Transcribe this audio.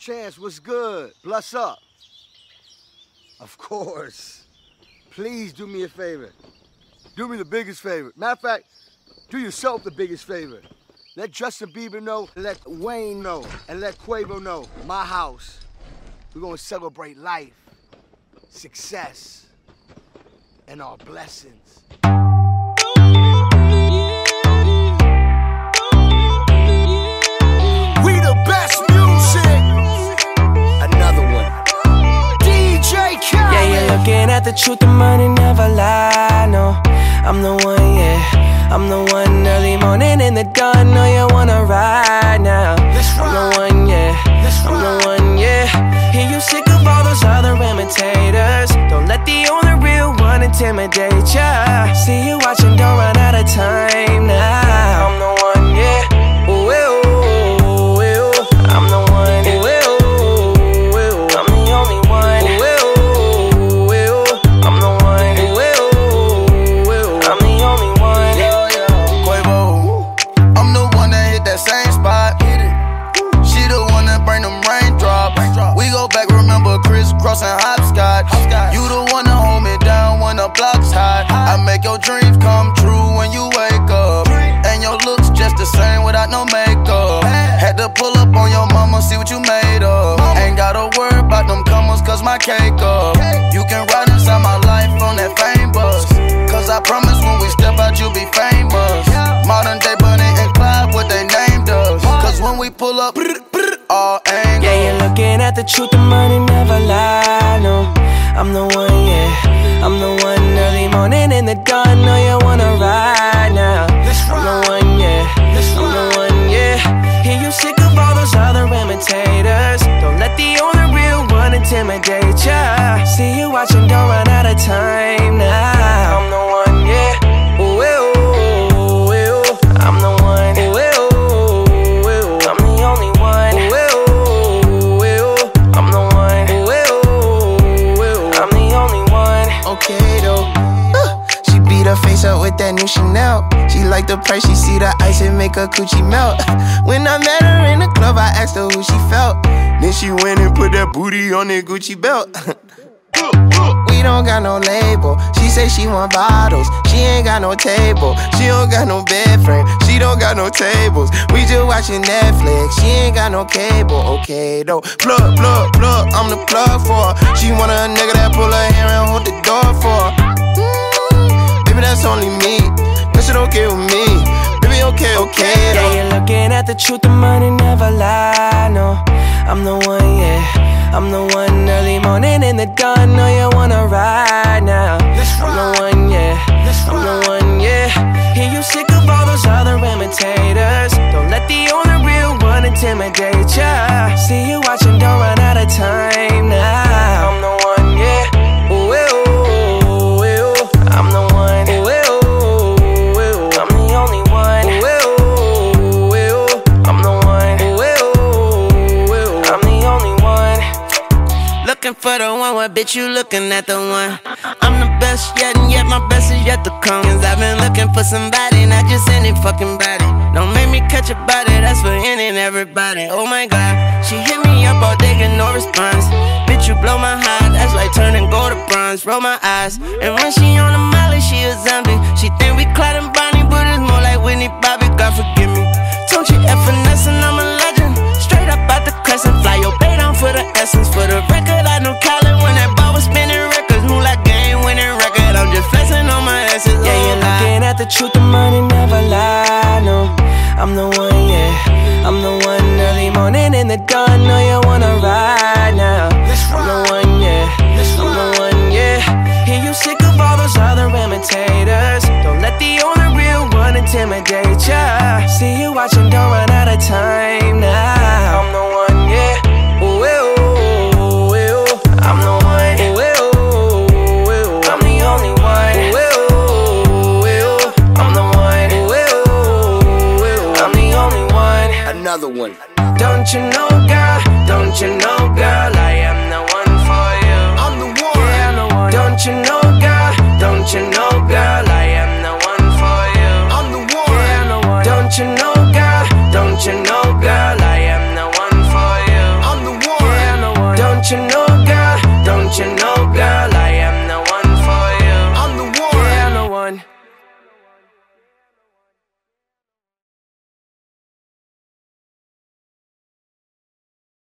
Chance, what's good? Bless up. Of course. Please do me a favor. Do me the biggest favor. Matter of fact, do yourself the biggest favor. Let Justin Bieber know, let Wayne know, and let Quavo know. My house. We're gonna celebrate life, success, and our blessings. We the best music. Another one. DJ Khaled. Yeah, you're looking at the truth, the money never lie, no. I'm the one, yeah. I'm the one early morning in the dawn. Know you wanna ride now. I'm the one, yeah. I'm the one, yeah. Hear you sick of all those other imitators. Don't let the only real one intimidate ya. See you watching, don't run out of time now. I'm the one, yeah. Ooh, ooh, ooh. I'm the one, ooh, ooh, ooh. I'm the only one, ooh, ooh, ooh. I'm the one, ooh, ooh, ooh. I'm the only one. Quavo, I'm the one that hit that same spot. She the one that bring them raindrops. We go back, remember crisscrossing hopscotch. You the one that hold me down when the block's hot. I make your dreams come true when you wake up. And your looks just the same without no makeup. Had to pull up on your mama, see what you made of. Ain't gotta worry about them comers, cause my cake up. You can ride inside my life on that fame bus. Cause I promise when we step out, you'll be famous. Modern day Bonnie and Clyde, what they named us. Cause when we pull up, all angles. Yeah, you're looking at the truth, the money never lie, no. I'm the one, yeah. I'm the one early morning in the dawn. Know you wanna ride now. I'm the one, yeah. I'm the one, yeah. Hear you sick of all those other imitators. Don't let the only real one intimidate ya. See you watching, don't run out of time now. I'm the one, yeah. Ooh, ooh, ooh. I'm the one, ooh, ooh, ooh. I'm the only one, ooh, ooh, ooh. I'm the one, ooh, ooh, ooh. I'm the only one. Okay though, she beat her face up with that new Chanel. She like the price, she see the ice and make her coochie melt. When I met her in the club, I asked her who she felt. Then she went and put that booty on that Gucci belt. We don't got no label. She say she want bottles. She ain't got no table. She don't got no bed frame. She don't got no tables. We just watching Netflix. She ain't got no cable. Okay though. Plug, plug, plug. I'm the plug for her. She want a nigga that pull her hair and hold the door for her. Baby, that's only me. That shit okay with me. Baby, okay, okay though. Yeah, you're looking at the truth, the money never lie, no. I'm the one, yeah. I'm the one early morning in the dawn. Know you wanna ride now. I'm the one, yeah. I'm the one, yeah. Hear you sick of all those other imitators. Don't let the only real one intimidate ya. See you watching, don't run out of time now. I'm the one, yeah. Ooh, ooh, ooh. I'm the one, ooh, ooh, ooh. I'm the only one, ooh, ooh, ooh. I'm the one, ooh, ooh, ooh. I'm the only one. Looking for the one, what bitch you looking at the one? I'm the best yet, and yet my best is yet to come. Cause I've been looking for somebody, not just any fucking body. Don't make me catch a body, that's for any and everybody. Oh my god, she hit me up all day, get no response. Bitch, you blow my heart, that's like turning gold to bronze. Roll my eyes, and when she on the molly, she a zombie. She think we Clyde and Bonnie, but it's more like Whitney Bobby, God forgive me. Don't you F finesse and I'm a legend. Straight up out the crescent, fly your bay down for the essence. For the record, I know Khaled when that ball was spinning records. Move like game winning record, I'm just flexing on my essence. Yeah, you're looking at the truth, the money never lie, no. I'm the one, yeah. I'm the one early morning in the dawn. Know you wanna ride now. I'm the one, yeah. I'm the one, yeah. Hear you sick of all those other imitators. Don't let the only real one intimidate ya. See you watching, don't run out of time now. I'm the one, yeah. Ooh, ooh, ooh. I'm the one, ooh, ooh, ooh. I'm the only one, ooh, ooh, ooh. I'm the one, ooh, ooh, ooh. I'm the only one. Another one. Don't you know, girl? Don't you know?